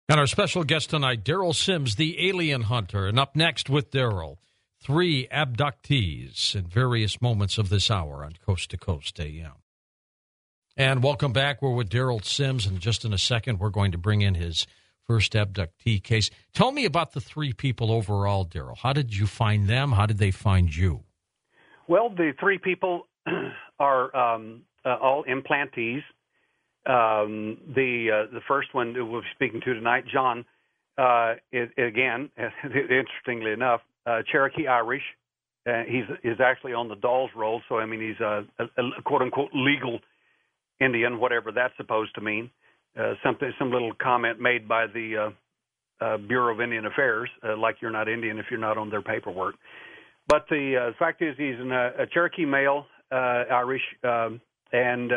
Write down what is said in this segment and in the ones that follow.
And our special guest tonight, Daryl Sims, the alien hunter. And up next with Daryl, 3 abductees in various moments of this hour on Coast to Coast AM. And welcome back. We're with Daryl Sims, and just in a second, we're going to bring in his first abductee case. Tell me about the 3 people overall, Daryl. How did you find them? How did they find you? Well, the 3 people are all implantees. The first one that we'll be speaking to tonight, John, is, again, interestingly enough, Cherokee Irish. He's actually on the Dawes roll, so I mean he's a quote-unquote legal Indian, whatever that's supposed to mean. Some little comment made by the Bureau of Indian Affairs, like you're not Indian if you're not on their paperwork. But the fact is he's a Cherokee male, Irish, and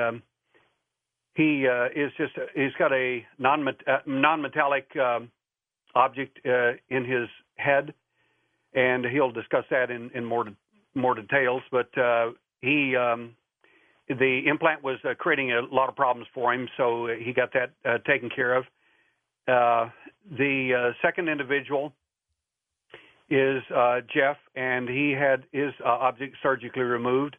he's got a non-metallic object in his head, and he'll discuss that in more details. But the implant was creating a lot of problems for him, so he got that taken care of. The second individual is Jeff, and he had his object surgically removed.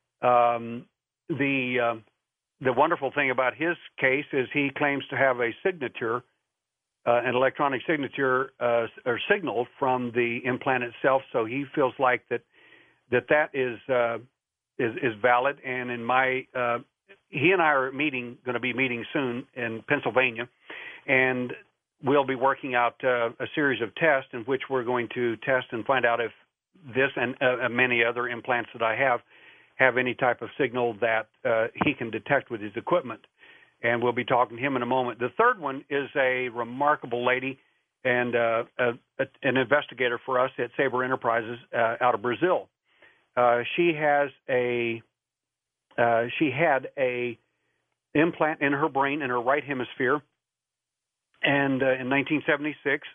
The wonderful thing about his case is he claims to have a signature, an electronic signature or signal from the implant itself, so he feels like that is valid. And in he and I are going to be meeting soon in Pennsylvania, and we'll be working out a series of tests in which we're going to test and find out if this and many other implants that I have any type of signal that he can detect with his equipment. And we'll be talking to him in a moment. The third one is a remarkable lady and an investigator for us at Sabre Enterprises out of Brazil. She had a implant in her brain in her right hemisphere, and in 1976,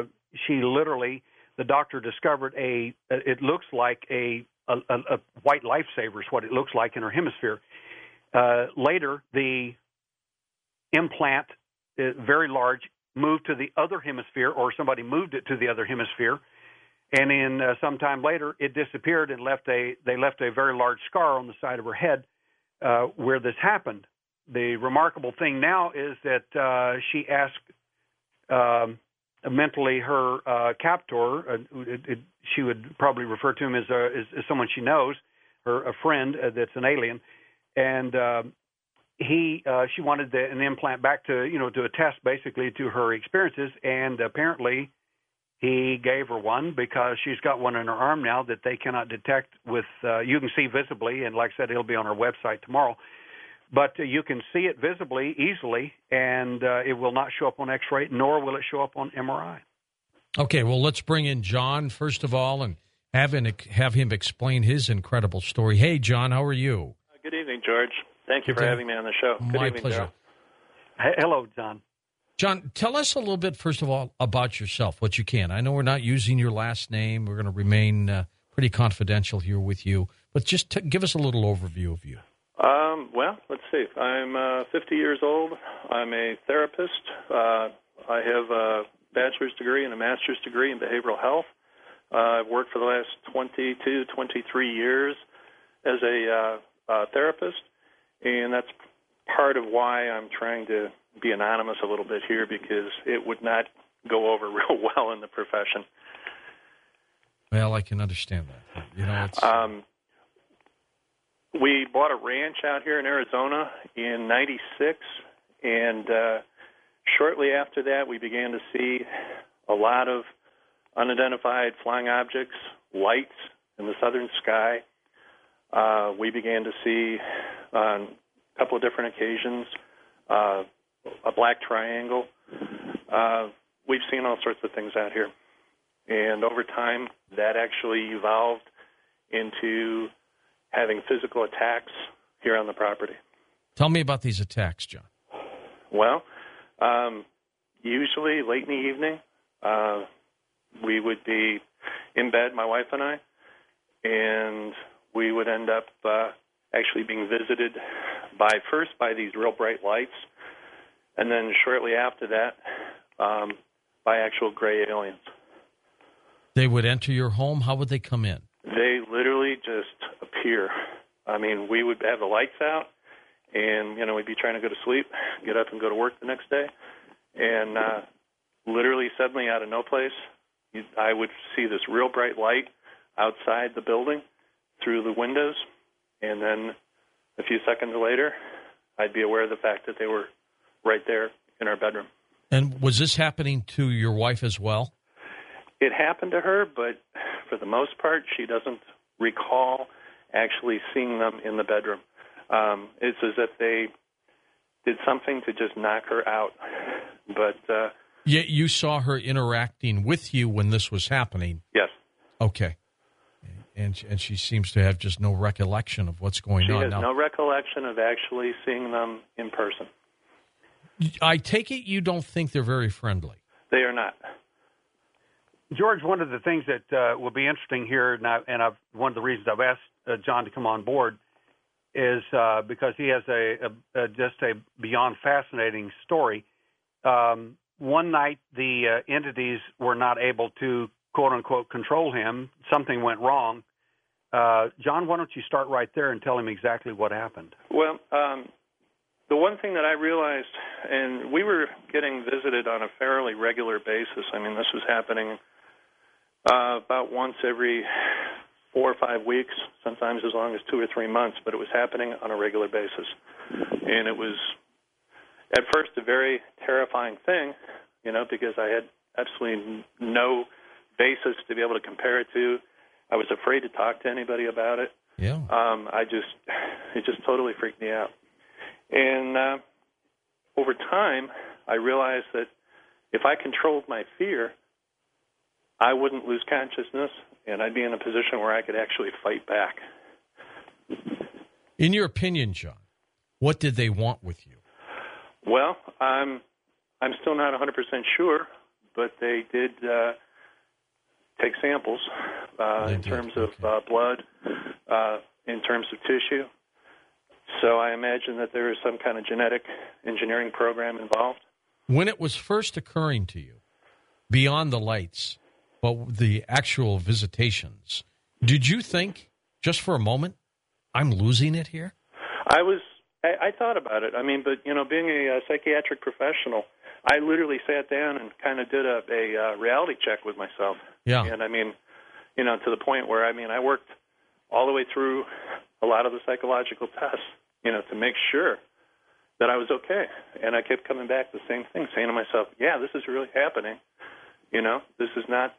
the doctor discovered it looks like a white lifesaver is what it looks like in her hemisphere. Later, the implant, very large, moved to the other hemisphere, or somebody moved it to the other hemisphere, and in some time later, it disappeared and they left a very large scar on the side of her head where this happened. The remarkable thing now is that she asked mentally her captor, she would probably refer to him as someone she knows, a friend that's an alien, and she wanted an implant back to attest basically to her experiences, and apparently he gave her one because she's got one in her arm now that they cannot detect with you can see visibly, and like I said, it'll be on our website tomorrow. But you can see it visibly, easily, and it will not show up on X-ray, nor will it show up on MRI. Okay, well, let's bring in John, first of all, and have him explain his incredible story. Hey, John, how are you? Good evening, George. Thank you for having me on the show. My pleasure. Hello, John. John, tell us a little bit, first of all, about yourself, what you can. I know we're not using your last name. We're going to remain pretty confidential here with you, but just give us a little overview of you. Well, let's see. I'm 50 years old. I'm a therapist. I have a bachelor's degree and a master's degree in behavioral health. I've worked for the last 22, 23 years as a therapist, and that's part of why I'm trying to be anonymous a little bit here, because it would not go over real well in the profession. Well, I can understand that. It's... We bought a ranch out here in Arizona in '96, and shortly after that, we began to see a lot of unidentified flying objects, lights in the southern sky. We began to see, on a couple of different occasions, a black triangle. We've seen all sorts of things out here. And over time, that actually evolved into having physical attacks here on the property. Tell me about these attacks, John. Well, usually late in the evening, we would be in bed, my wife and I, and we would end up actually being visited by these real bright lights, and then shortly after that, by actual gray aliens. They would enter your home? How would they come in? They literally just appear. I mean, we would have the lights out, and, we'd be trying to go to sleep, get up and go to work the next day, and literally suddenly out of no place, I would see this real bright light outside the building through the windows, and then a few seconds later, I'd be aware of the fact that they were right there in our bedroom. And was this happening to your wife as well? It happened to her, but for the most part, she doesn't recall actually seeing them in the bedroom. It's as if they did something to just knock her out. But yet you saw her interacting with you when this was happening. Yes. Okay. And she seems to have just no recollection of what's going on. She has no recollection of actually seeing them in person. I take it you don't think they're very friendly. They are not. George, one of the things that will be interesting here, one of the reasons I've asked John to come on board is because he has just a beyond fascinating story. One night, the entities were not able to, quote unquote, control him. Something went wrong. John, why don't you start right there and tell him exactly what happened? Well, the one thing that I realized, and we were getting visited on a fairly regular basis. I mean, this was happening about once every 4 or 5 weeks, sometimes as long as 2 or 3 months, but it was happening on a regular basis. And it was, at first, a very terrifying thing, because I had absolutely no basis to be able to compare it to. I was afraid to talk to anybody about it. Yeah. It just totally freaked me out. And over time, I realized that if I controlled my fear, I wouldn't lose consciousness, and I'd be in a position where I could actually fight back. In your opinion, John, what did they want with you? Well, I'm still not 100% sure, but they did take samples in terms of blood, in terms of tissue. So I imagine that there is some kind of genetic engineering program involved. When it was first occurring to you, beyond the lights, but the actual visitations, did you think, just for a moment, I'm losing it here? I thought about it. I mean, but, being a psychiatric professional, I literally sat down and kind of did a reality check with myself. Yeah. And, I mean, to the point where, I worked all the way through a lot of the psychological tests, to make sure that I was okay. And I kept coming back to the same thing, saying to myself, yeah, this is really happening. This is not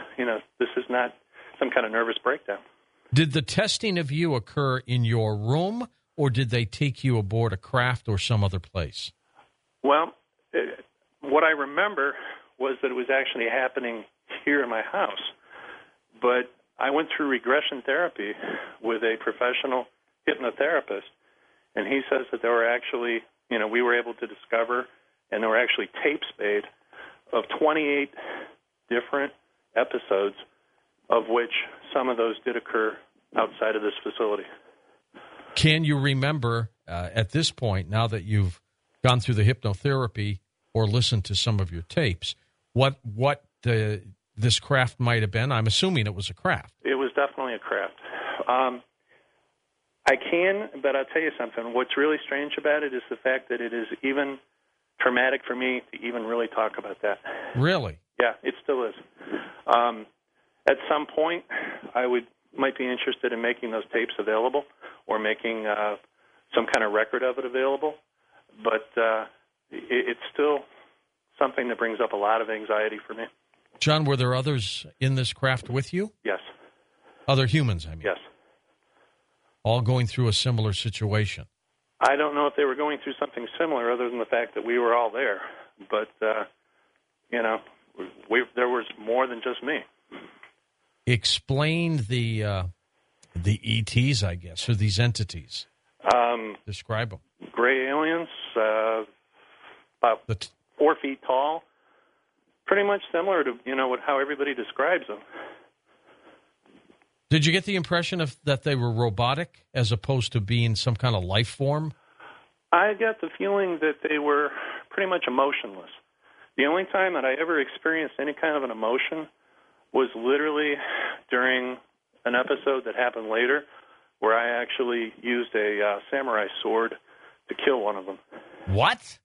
some kind of nervous breakdown. Did the testing of you occur in your room, or did they take you aboard a craft or some other place? Well, what I remember was that it was actually happening here in my house. But I went through regression therapy with a professional hypnotherapist, and he says that there were actually, we were able to discover, and there were actually tapes made of 28 different episodes, of which some of those did occur outside of this facility. Can you remember at this point, now that you've gone through the hypnotherapy or listened to some of your tapes, what this craft might have been? I'm assuming it was a craft. It was definitely a craft. I can, but I'll tell you something. What's really strange about it is the fact that it is even traumatic for me to even really talk about that. Really? Yeah, it still is. At some point, I might be interested in making those tapes available or making some kind of record of it available, but it's still something that brings up a lot of anxiety for me. John, were there others in this craft with you? Yes. Other humans, I mean? Yes. All going through a similar situation? I don't know if they were going through something similar other than the fact that we were all there, but, there was more than just me. Explain the ETs, I guess, or these entities. Describe them. Gray aliens, about 4 feet tall, pretty much similar to, how everybody describes them. Did you get the impression that they were robotic as opposed to being some kind of life form? I got the feeling that they were pretty much emotionless. The only time that I ever experienced any kind of an emotion was literally during an episode that happened later where I actually used a samurai sword to kill one of them. What?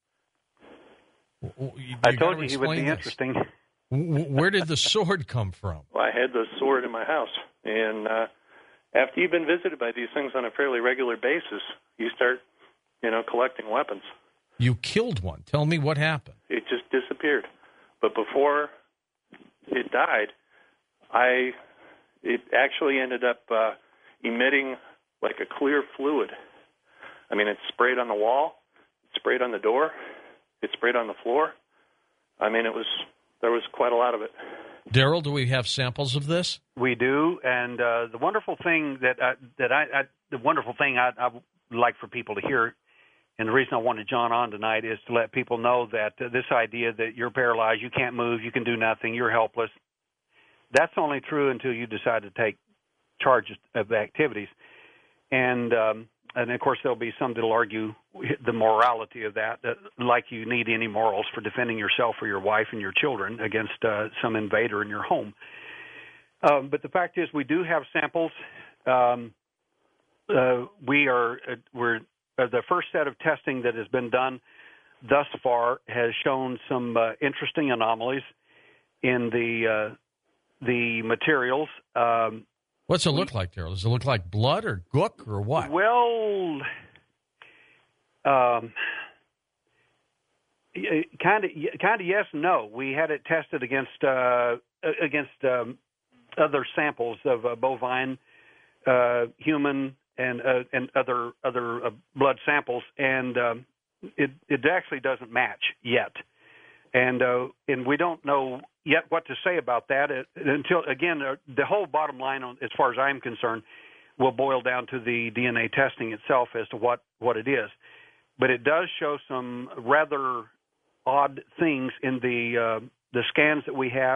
I told you he would be interesting. Where did the sword come from? Well, I had the sword in my house. And after you've been visited by these things on a fairly regular basis, you start, collecting weapons. You killed one. Tell me what happened. It just disappeared. But before it died, it actually ended up emitting like a clear fluid. I mean, it sprayed on the wall, it sprayed on the door, it sprayed on the floor. I mean, there was quite a lot of it. Daryl, do we have samples of this? We do, and the wonderful thing I would like for people to hear, and the reason I wanted John on tonight is to let people know that this idea that you're paralyzed, you can't move, you can do nothing, you're helpless, that's only true until you decide to take charge of the activities. And of course, there'll be some that'll argue the morality of that, like you need any morals for defending yourself or your wife and your children against some invader in your home. But the fact is, we do have samples. We're the first set of testing that has been done thus far has shown some interesting anomalies in the materials. What's it look like, Daryl? Does it look like blood or gook or what? Well, kind of yes and no. We had it tested against other samples of bovine, human, and other blood samples, and it actually doesn't match yet. And we don't know yet what to say about that until, again, the whole bottom line, as far as I'm concerned, will boil down to the DNA testing itself as to what it is. But it does show some rather odd things in the scans that we have.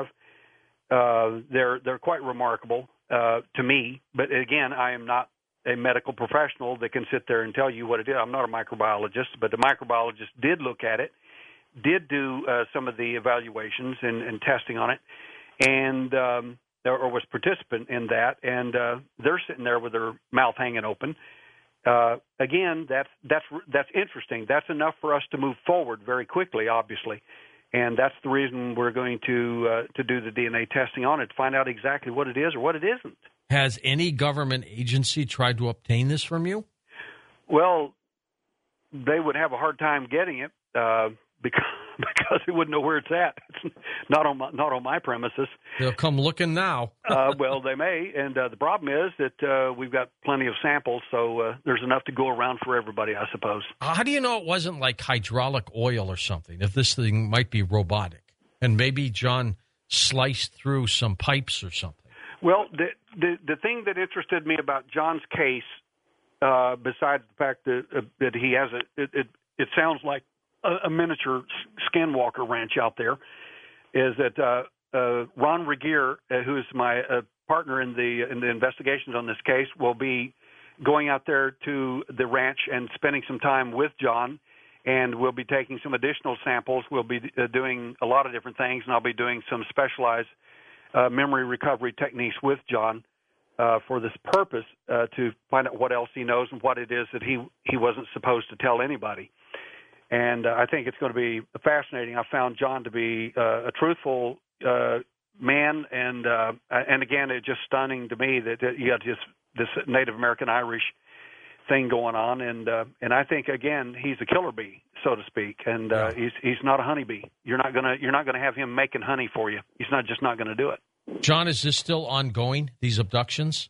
They're quite remarkable to me. But again, I am not a medical professional that can sit there and tell you what it is. I'm not a microbiologist, but the microbiologist did look at it, did do some of the evaluations and testing on it, and or was participant in that, and they're sitting there with their mouth hanging open. Again, that's interesting. That's enough for us to move forward very quickly, obviously, and that's the reason we're going to do the DNA testing on it, to find out exactly what it is or what it isn't. Has any government agency tried to obtain this from you? Well, they would have a hard time getting it because they wouldn't know where it's at. It's not on my premises. They'll come looking now. Well, they may, and the problem is that we've got plenty of samples, so there's enough to go around for everybody, I suppose. How do you know it wasn't like hydraulic oil or something, if this thing might be robotic? And maybe John sliced through some pipes or something. Well, the thing that interested me about John's case, besides the fact that he has it sounds like a miniature skinwalker ranch out there, is that Ron Regier, who is my partner in the investigations on this case, will be going out there to the ranch and spending some time with John, and we'll be taking some additional samples. We'll be doing a lot of different things, and I'll be doing some specialized memory recovery techniques with John for this purpose, to find out what else he knows and what it is that he wasn't supposed to tell anybody. And I think it's going to be fascinating. I found John to be a truthful man, and again, it's just stunning to me that you got just this Native American Irish thing going on, and I think again he's a killer bee, so to speak, and he's not a honeybee. You're not gonna have him making honey for you. He's just not going to do it. John, is this still ongoing? These abductions?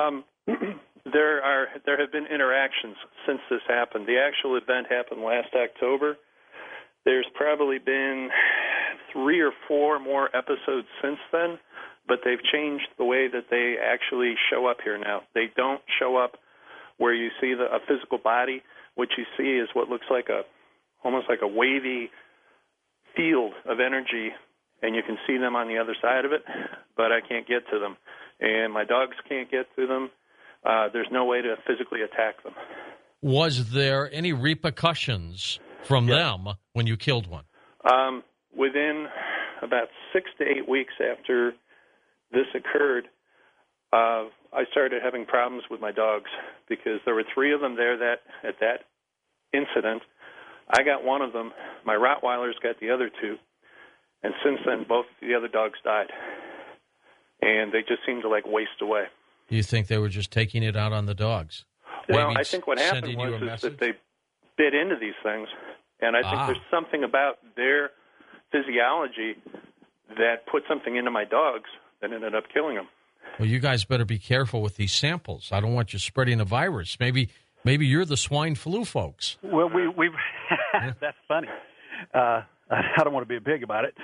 There have been interactions since this happened. The actual event happened last October. There's probably been 3 or 4 more episodes since then, but they've changed the way that they actually show up here now. They don't show up where you see a physical body. What you see is what looks like almost like a wavy field of energy, and you can see them on the other side of it, but I can't get to them. And my dogs can't get to them. There's no way to physically attack them. Was there any repercussions from them when you killed one? within about 6 to 8 weeks after this occurred, I started having problems with my dogs because there were 3 of them there at that incident. I got one of them. My Rottweilers got the other 2. And since then, both the other dogs died. And they just seemed to, waste away. You think they were just taking it out on the dogs? Well, Maybe I think what happened was that they bit into these things. And I think there's something about their physiology that put something into my dogs that ended up killing them. Well, you guys better be careful with these samples. I don't want you spreading a virus. Maybe you're the swine flu folks. Well, we've that's funny. I don't want to be a pig about it.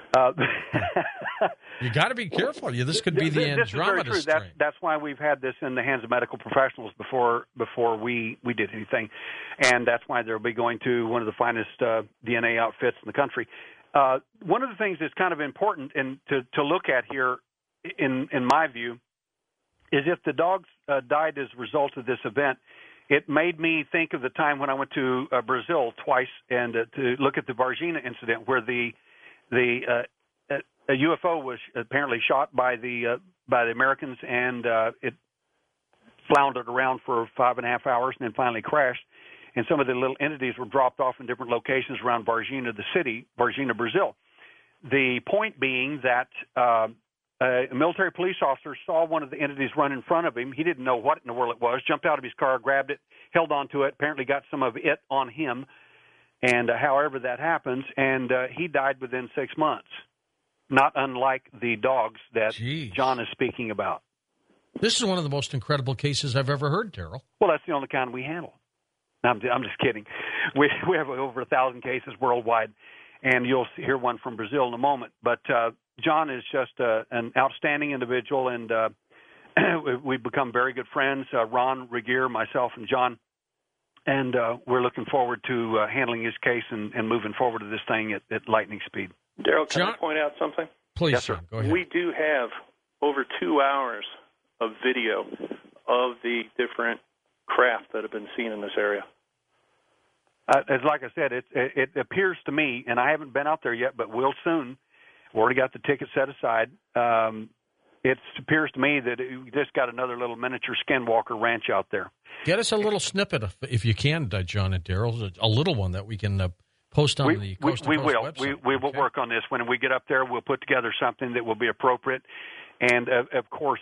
You got to be careful. This could be the Andromeda strain. That's why we've had this in the hands of medical professionals before we did anything, and that's why they'll be going to one of the finest DNA outfits in the country. One of the things that's kind of important and to look at here, in my view, is if the dogs died as a result of this event. It made me think of the time when I went to Brazil twice and to look at the Varginha incident, where a UFO was apparently shot by the Americans, and it floundered around for 5.5 hours and then finally crashed. And some of the little entities were dropped off in different locations around Varginha, the city, Varginha, Brazil. The point being that a military police officer saw one of the entities run in front of him. He didn't know what in the world it was, jumped out of his car, grabbed it, held onto it, apparently got some of it on him, and however that happens, and he died within 6 months, not unlike the dogs that John is speaking about. This is one of the most incredible cases I've ever heard, Daryl. Well, that's the only kind we handle. I'm just kidding. We have over 1,000 cases worldwide, and you'll hear one from Brazil in a moment. But John is just an outstanding individual, and we've become very good friends, Ron Regier, myself, and John. And we're looking forward to handling his case and moving forward to this thing at lightning speed. Daryl, can I point out something? Please, yes, sir. Go ahead. We do have over 2 hours of video of the different craft that have been seen in this area. Like I said, it appears to me, and I haven't been out there yet, but will soon. We've already got the ticket set aside. It appears to me that we just got another little miniature Skinwalker ranch out there. Get us a little snippet, if you can, John and Daryl, a little one that we can post on the Coast to Coast website. We will work on this. When we get up there, we'll put together something that will be appropriate. And, of course,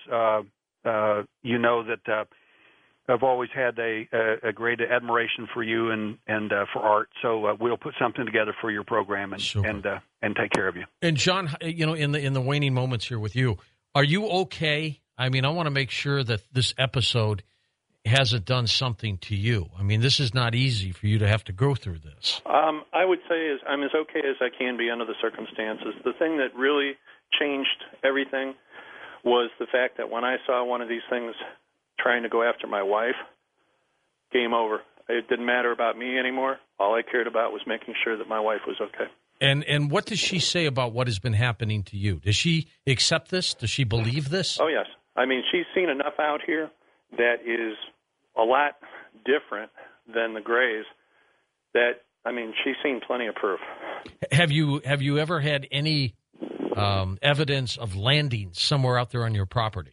you know that I've always had a great admiration for you and for art. So we'll put something together for your program and take care of you. And John, in the waning moments here with you, are you okay? I mean, I want to make sure that this episode hasn't done something to you. I mean, this is not easy for you to have to go through this. I would say I'm as okay as I can be under the circumstances. The thing that really changed everything was the fact that when I saw one of these things trying to go after my wife, game over. It didn't matter about me anymore. All I cared about was making sure that my wife was okay. And what does she say about what has been happening to you? Does she accept this? Does she believe this? Oh, yes. I mean, she's seen enough out here that is a lot different than the Grays that, I mean, she's seen plenty of proof. Have you ever had any evidence of landings somewhere out there on your property?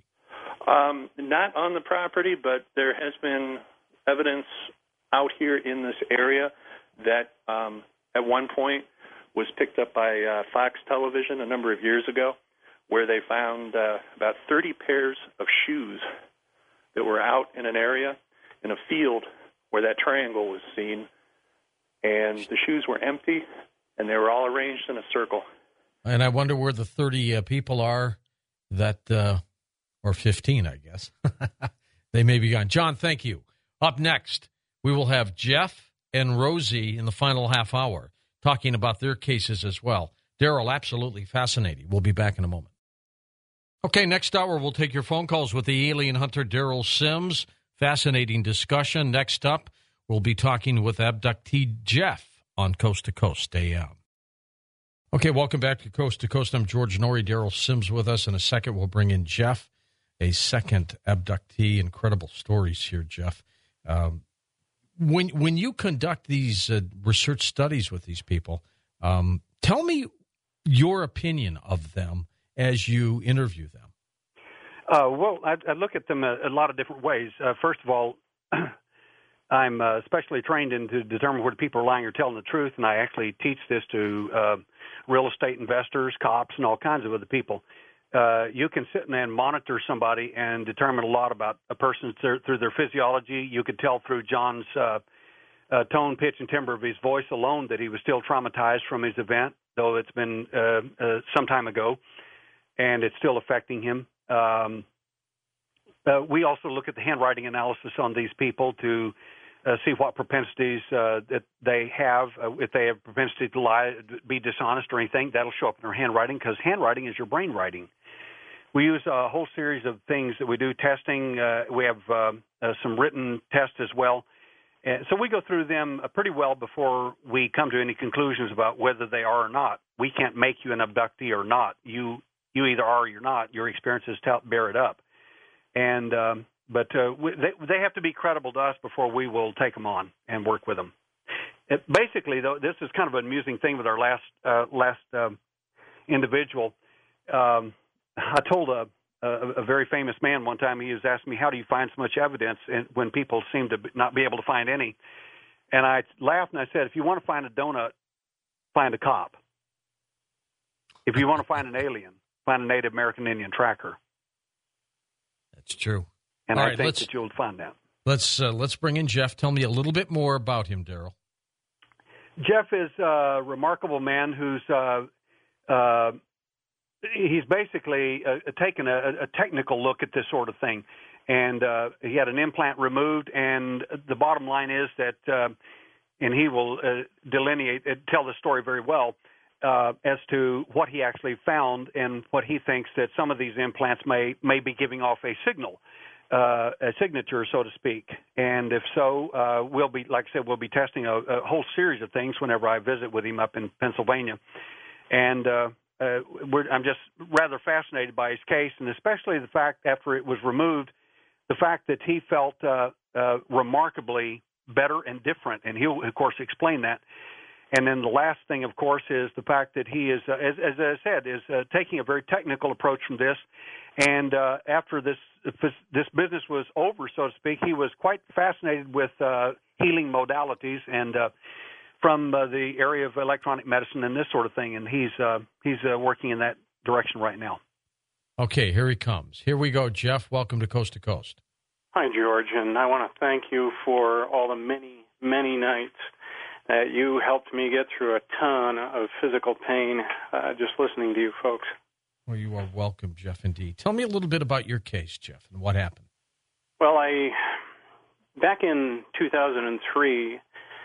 Not on the property, but there has been evidence out here in this area that at one point was picked up by Fox Television a number of years ago, where they found about 30 pairs of shoes that were out in an area in a field where that triangle was seen, and the shoes were empty, and they were all arranged in a circle. And I wonder where the 30 people are that, or 15, I guess. They may be gone. John, thank you. Up next, we will have Jeff and Rosie in the final half hour talking about their cases as well. Daryl, absolutely fascinating. We'll be back in a moment. Okay, next hour, we'll take your phone calls with the alien hunter, Daryl Sims. Fascinating discussion. Next up, we'll be talking with abductee Jeff on Coast to Coast. Stay on. Okay, welcome back to Coast. I'm George Norrie. Daryl Sims with us. In a second, we'll bring in Jeff, a second abductee. Incredible stories here, Jeff. When you conduct these research studies with these people, tell me your opinion of them as you interview them? Well, I look at them a lot of different ways. First of all, I'm specially trained to determine whether people are lying or telling the truth, and I actually teach this to real estate investors, cops, and all kinds of other people. You can sit and monitor somebody and determine a lot about a person through their physiology. You could tell through John's tone, pitch, and timbre of his voice alone that he was still traumatized from his event, though it's been some time ago, and it's still affecting him. We also look at the handwriting analysis on these people to see what propensities that they have. If they have propensity to lie, be dishonest or anything, that'll show up in their handwriting, because handwriting is your brain writing. We use a whole series of things that we do, testing. We have some written tests as well. So we go through them pretty well before we come to any conclusions about whether they are or not. We can't make you an abductee or not. You either are or you're not. Your experiences bear it up. And but they have to be credible to us before we will take them on and work with them. Basically, though, this is kind of an amusing thing with our last individual. I told a very famous man one time, he was asking me, how do you find so much evidence when people seem to not be able to find any? And I laughed and I said, if you want to find a donut, find a cop. If you want to find an alien, find a Native American Indian tracker. That's true. And I think that you'll find that. Let's bring in Jeff. Tell me a little bit more about him, Daryl. Jeff is a remarkable man who's he's basically taken a technical look at this sort of thing. And he had an implant removed, and the bottom line is that, and he will tell the story very well, as to what he actually found and what he thinks that some of these implants may be giving off a signal, a signature, so to speak. And if so, we'll be testing a whole series of things whenever I visit with him up in Pennsylvania. And I'm just rather fascinated by his case, and especially the fact after it was removed, the fact that he felt remarkably better and different, and he'll, of course, explain that. And then the last thing, of course, is the fact that he is, as I said, is taking a very technical approach from this. And after this business was over, so to speak, he was quite fascinated with healing modalities and from the area of electronic medicine and this sort of thing. And he's working in that direction right now. Okay, here he comes. Here we go, Jeff. Welcome to Coast to Coast. Hi, George, and I want to thank you for all the many, many nights that you helped me get through a ton of physical pain just listening to you folks. Well, you are welcome, Jeff, indeed. Tell me a little bit about your case, Jeff, and what happened. Well, back in 2003,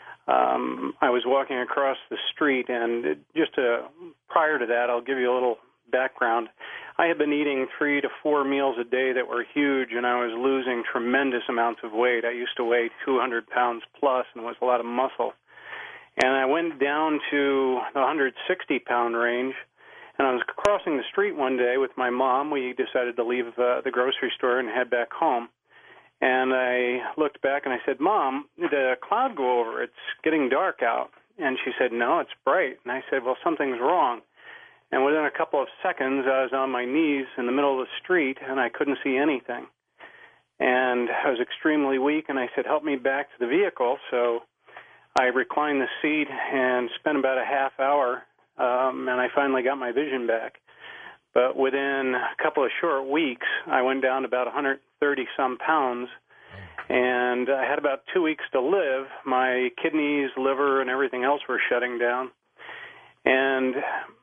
I was walking across the street, and prior to that, I'll give you a little background. I had been eating 3 to 4 meals a day that were huge, and I was losing tremendous amounts of weight. I used to weigh 200 pounds plus and was a lot of muscle. And I went down to the 160-pound range, and I was crossing the street one day with my mom. We decided to leave the grocery store and head back home. And I looked back and I said, Mom, did a cloud go over? It's getting dark out. And she said, no, it's bright. And I said, well, something's wrong. And within a couple of seconds, I was on my knees in the middle of the street, and I couldn't see anything. And I was extremely weak, and I said, help me back to the vehicle. So I reclined the seat and spent about a half hour, and I finally got my vision back. But within a couple of short weeks, I went down to about 130-some pounds, and I had about 2 weeks to live. My kidneys, liver, and everything else were shutting down. And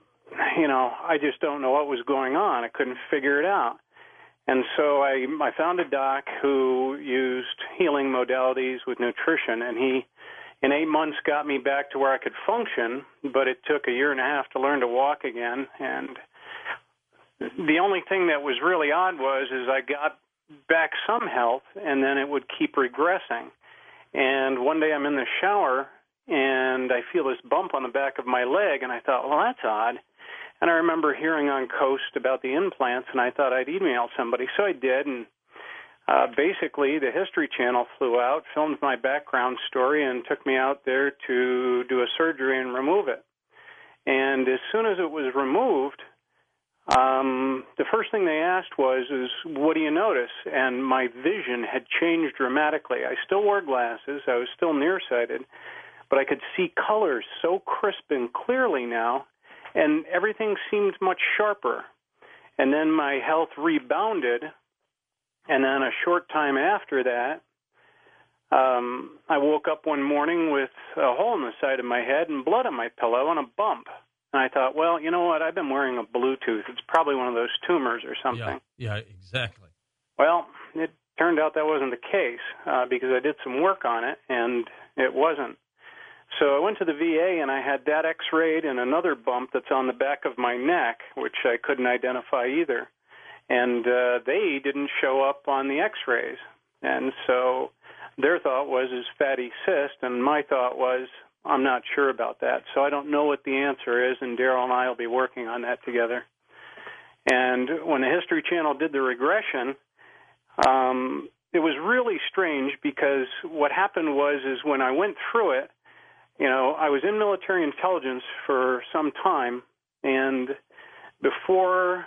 I just don't know what was going on. I couldn't figure it out. And so I found a doc who used healing modalities with nutrition, and he, in 8 months, got me back to where I could function, but it took a year and a half to learn to walk again. And the only thing that was really odd is I got back some health, and then it would keep regressing. And one day I'm in the shower, and I feel this bump on the back of my leg, and I thought, well, that's odd. And I remember hearing on Coast about the implants, and I thought I'd email somebody. So I did, and basically the History Channel flew out, filmed my background story, and took me out there to do a surgery and remove it. And as soon as it was removed, the first thing they asked was, what do you notice? And my vision had changed dramatically. I still wore glasses. I was still nearsighted, but I could see colors so crisp and clearly now, and everything seemed much sharper. And then my health rebounded, and then a short time after that, I woke up one morning with a hole in the side of my head and blood on my pillow and a bump. And I thought, well, you know what? I've been wearing a Bluetooth. It's probably one of those tumors or something. Yeah, exactly. Well, it turned out that wasn't the case because I did some work on it, and it wasn't. So I went to the VA, and I had that X-rayed and another bump that's on the back of my neck, which I couldn't identify either. And they didn't show up on the X-rays. And so their thought was fatty cyst, and my thought was, I'm not sure about that. So I don't know what the answer is, and Daryl and I will be working on that together. And when the History Channel did the regression, it was really strange because what happened was when I went through it, I was in military intelligence for some time, and before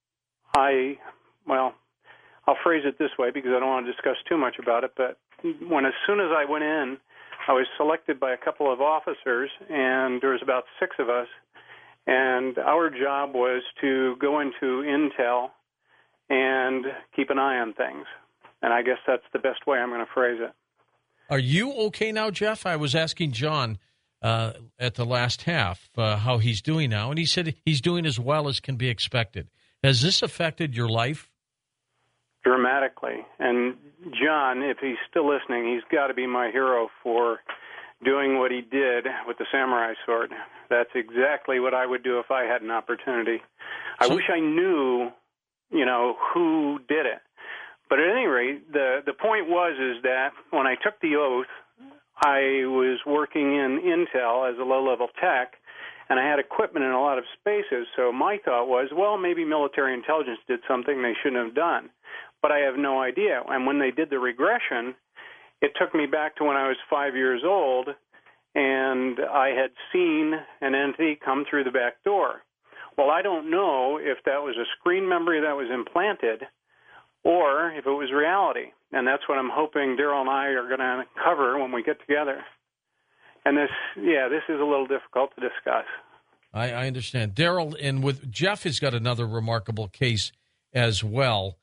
I'll phrase it this way because I don't want to discuss too much about it, but as soon as I went in, I was selected by a couple of officers, and there was about 6 of us, and our job was to go into intel and keep an eye on things. And I guess that's the best way I'm going to phrase it. Are you okay now, Jeff? I was asking John at the last half how he's doing now, and he said he's doing as well as can be expected. Has this affected your life? Dramatically. And John, if he's still listening, he's got to be my hero for doing what he did with the samurai sword. That's exactly what I would do if I had an opportunity. I wish I knew, who did it. But at any rate, the point was that when I took the oath, I was working in Intel as a low-level tech, and I had equipment in a lot of spaces. So my thought was, well, maybe military intelligence did something they shouldn't have done. But I have no idea. And when they did the regression, it took me back to when I was 5 years old, and I had seen an entity come through the back door. Well, I don't know if that was a screen memory that was implanted or if it was reality. And that's what I'm hoping Daryl and I are going to cover when we get together. And this is a little difficult to discuss. I understand. Daryl, and with Jeff has got another remarkable case as well.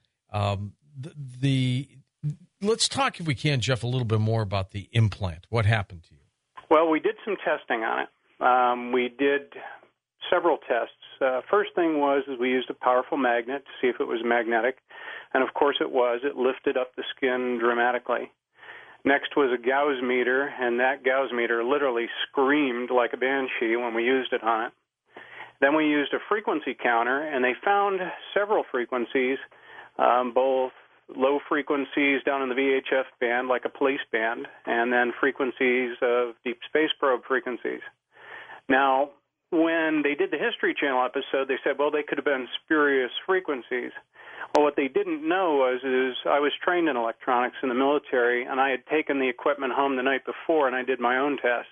Let's talk, if we can, Jeff, a little bit more about the implant. What happened to you? Well, we did some testing on it. We did several tests. First thing was we used a powerful magnet to see if it was magnetic. And, of course, it was. It lifted up the skin dramatically. Next was a Gauss meter, and that Gauss meter literally screamed like a banshee when we used it on it. Then we used a frequency counter, and they found several frequencies, both low frequencies down in the VHF band, like a police band, and then frequencies of deep space probe frequencies. Now, when they did the History Channel episode, they said, well, they could have been spurious frequencies. Well, what they didn't know was I was trained in electronics in the military, and I had taken the equipment home the night before, and I did my own tests.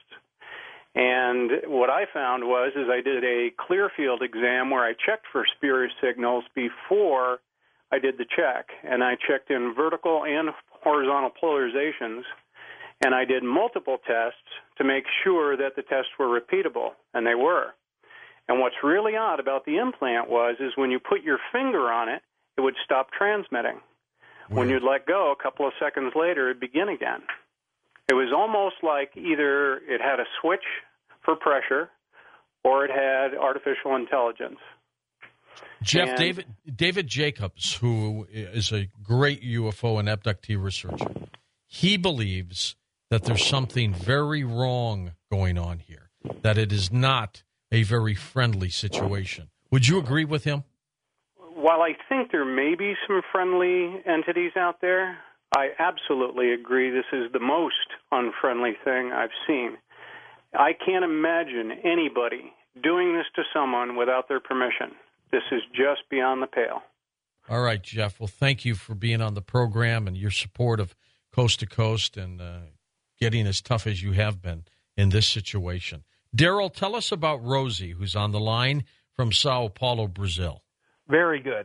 And what I found was I did a clear field exam where I checked for spurious signals before I did the check, and I checked in vertical and horizontal polarizations, and I did multiple tests to make sure that the tests were repeatable, and they were. And what's really odd about the implant was when you put your finger on it, it would stop transmitting. When you'd let go, a couple of seconds later, it'd begin again. It was almost like either it had a switch for pressure or it had artificial intelligence. Jeff, David Jacobs, who is a great UFO and abductee researcher, he believes that there's something very wrong going on here, that it is not a very friendly situation. Would you agree with him? While I think there may be some friendly entities out there, I absolutely agree this is the most unfriendly thing I've seen. I can't imagine anybody doing this to someone without their permission. This is just beyond the pale. All right, Jeff. Well, thank you for being on the program and your support of Coast to Coast and getting as tough as you have been in this situation. Daryl, tell us about Rosie, who's on the line from Sao Paulo, Brazil. Very good.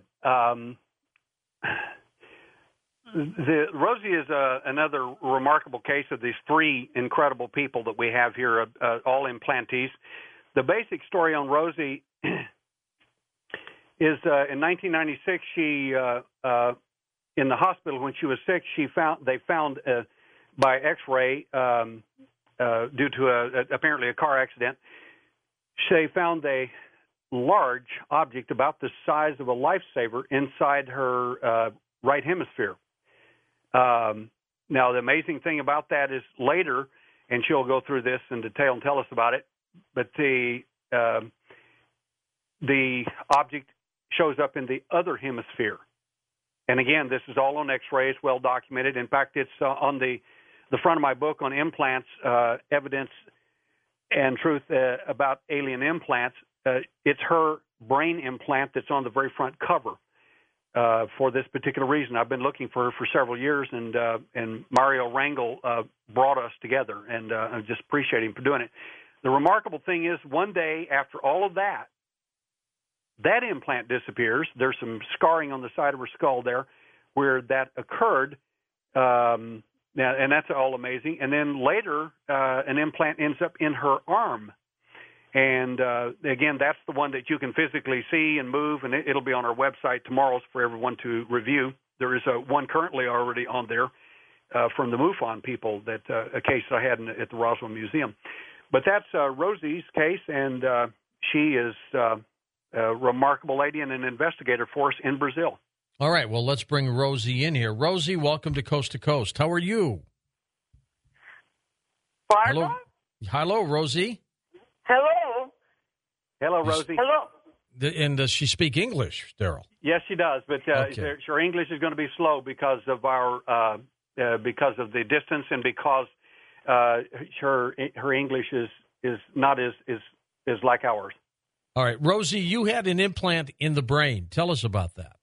Rosie is another remarkable case of these three incredible people that we have here, all implantees. The basic story on Rosie is in 1996, she in the hospital when she was sick, they found by X-ray due to apparently a car accident, they found a large object about the size of a lifesaver inside her right hemisphere. Now, the amazing thing about that is later, and she'll go through this in detail and tell us about it, but the object shows up in the other hemisphere. And again, this is all on X-ray. It's well documented. In fact, it's on the front of my book on implants, evidence and truth about alien implants. It's her brain implant that's on the very front cover for this particular reason. I've been looking for her for several years, and Mario Rangel brought us together, and I just appreciate him for doing it. The remarkable thing is, one day after all of that, that implant disappears. There's some scarring on the side of her skull there where that occurred, and that's all amazing. And then later, an implant ends up in her arm. And, again, that's the one that you can physically see and move, and it'll be on our website tomorrow for everyone to review. There is one currently already on there from the MUFON people, that a case I had at the Roswell Museum. But that's Rosie's case, and she is a remarkable lady and an investigator for us in Brazil. All right, well, let's bring Rosie in here. Rosie, welcome to Coast to Coast. How are you? Pardon? Hello, Rosie. Hello. Hello, Rosie. Hello. And does she speak English, Daryl? Yes, she does, but her English is going to be slow because of because of the distance and because her English is not as like ours. All right, Rosie, you had an implant in the brain. Tell us about that.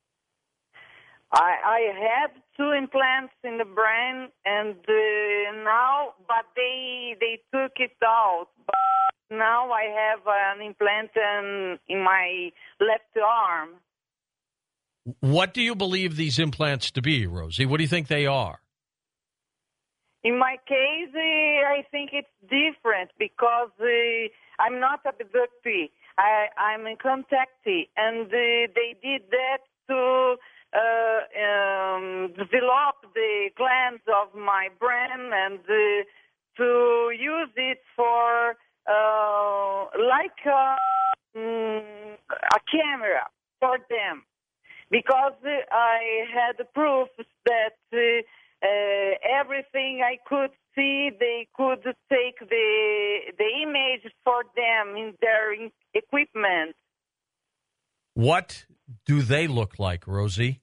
I had 2 implants in the brain, and but they took it out. But now I have an implant in my left arm. What do you believe these implants to be, Rosie? What do you think they are? In my case, I think it's different because I'm not a abductee. I'm a contactee, and they did that to develop the glands of my brain and to use it for like a camera for them, because I had the proof that everything I could see, they could take the image for them in their equipment. What do they look like, Rosie?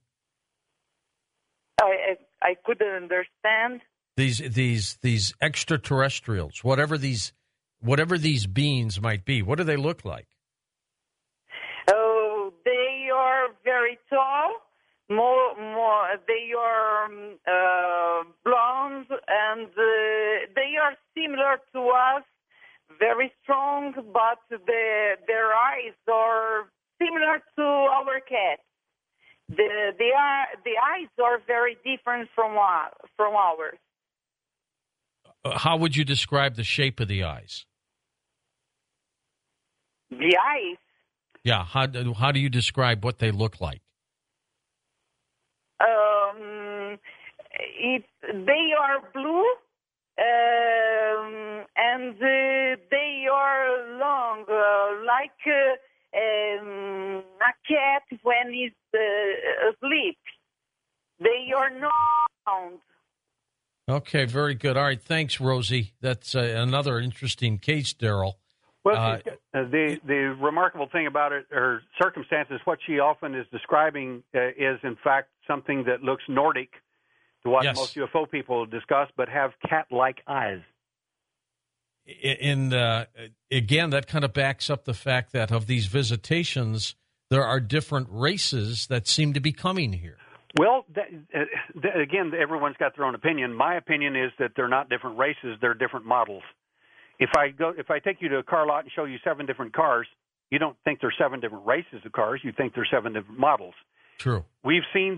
I couldn't understand. These extraterrestrials, whatever these beings might be, what do they look like? Oh, they are very tall. More. They are blonde, and they are similar to us. Very strong, but their eyes are similar to our cats. The eyes are very different from ours. How would you describe the shape of the eyes? The eyes? Yeah. How do you describe what they look like? They are blue, and they are long, like a cat when it's asleep. They are not round. Okay, very good. All right, thanks, Rosie. That's another interesting case, Daryl. Well, the remarkable thing about it, her circumstances, what she often is describing is, in fact, something that looks Nordic to what most UFO people discuss, but have cat-like eyes. And again, that kind of backs up the fact that of these visitations, there are different races that seem to be coming here. Well, again, everyone's got their own opinion. My opinion is that they're not different races, they're different models. if I take you to a car lot and show you 7 different cars, you don't think there's 7 different races of cars. You think there's 7 different models. True. We've seen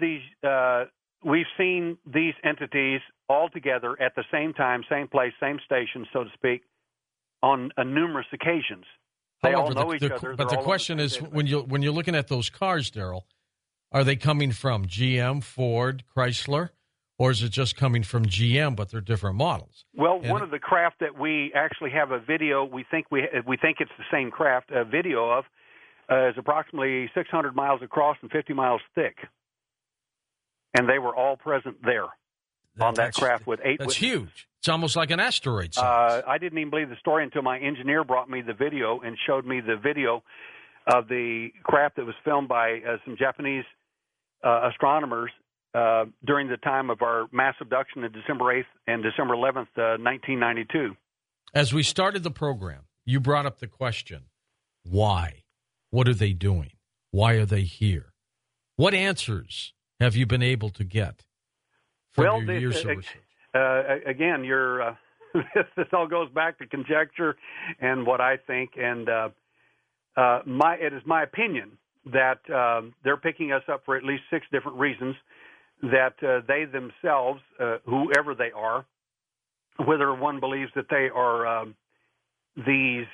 these entities all together at the same time, same place, same station, so to speak, on numerous occasions. They all know each other. But the question is, when you're looking at those cars, Daryl, are they coming from GM, Ford, Chrysler, or is it just coming from GM, but they're different models? Well, one of the craft that we actually have a video, we think it's the same craft, a video of, is approximately 600 miles across and 50 miles thick. And they were all present there on that craft with 8 That's witnesses. huge. It's almost like an asteroid size. I didn't even believe the story until my engineer brought me the video and showed me the video of the craft that was filmed by some Japanese astronomers during the time of our mass abduction of December 8th and December 11th, 1992. As we started the program, you brought up the question, why? What are they doing? Why are they here? What answers have you been able to get from your years of research? Again, this all goes back to conjecture and what I think, and it is my opinion that they're picking us up for at least 6 different reasons, that they themselves, whoever they are, whether one believes that they are these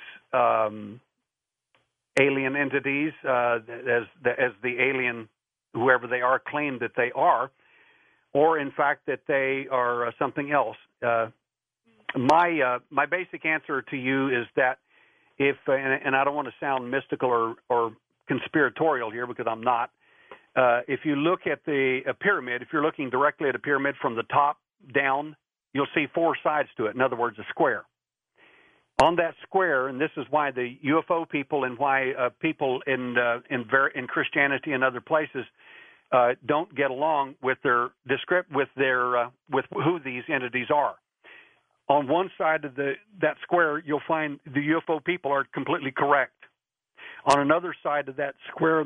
alien entities, as the alien, whoever they are, claim that they are, or in fact that they are something else. My basic answer to you is that if, and I don't want to sound mystical or conspiratorial here because I'm not, if you look at a pyramid, if you're looking directly at a pyramid from the top down, you'll see 4 sides to it. In other words, a square. On that square, and this is why the UFO people and why people in Christianity and other places don't get along with with who these entities are. On one side of that square, you'll find the UFO people are completely correct. On another side of that square,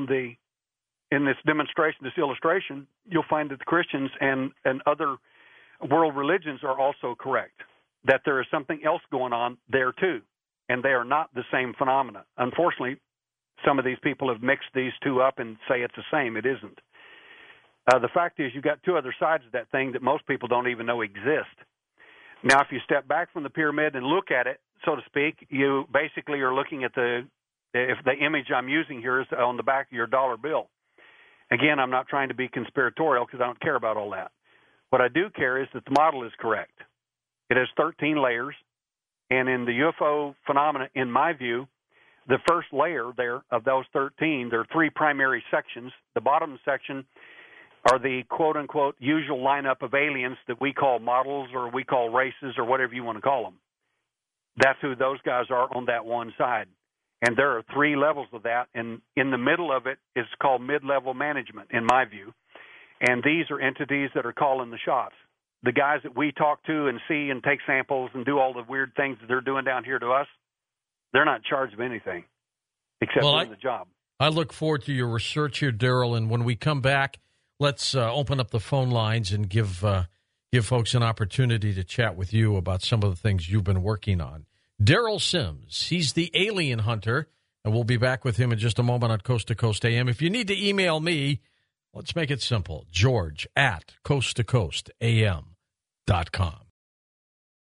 in this demonstration, this illustration, you'll find that the Christians and other world religions are also correct, that there is something else going on there too, and they are not the same phenomena. Unfortunately, some of these people have mixed these two up and say it's the same. It isn't. The fact is you've got 2 other sides of that thing that most people don't even know exist. Now, if you step back from the pyramid and look at it, so to speak, you basically are looking at the image I'm using here is on the back of your dollar bill. Again, I'm not trying to be conspiratorial because I don't care about all that. What I do care is that the model is correct. It has 13 layers, and in the UFO phenomena, in my view, the first layer there of those 13, there are 3 primary sections. The bottom section are the quote-unquote usual lineup of aliens that we call models or we call races or whatever you want to call them. That's who those guys are on that one side. And there are 3 levels of that, and in the middle of it is called mid-level management, in my view. And these are entities that are calling the shots. The guys that we talk to and see and take samples and do all the weird things that they're doing down here to us, they're not charged of anything except doing the job. I look forward to your research here, Daryl, and when we come back, let's open up the phone lines and give folks an opportunity to chat with you about some of the things you've been working on. Daryl Sims, he's the alien hunter, and we'll be back with him in just a moment on Coast to Coast AM. If you need to email me, let's make it simple, George@coasttocoastam.com.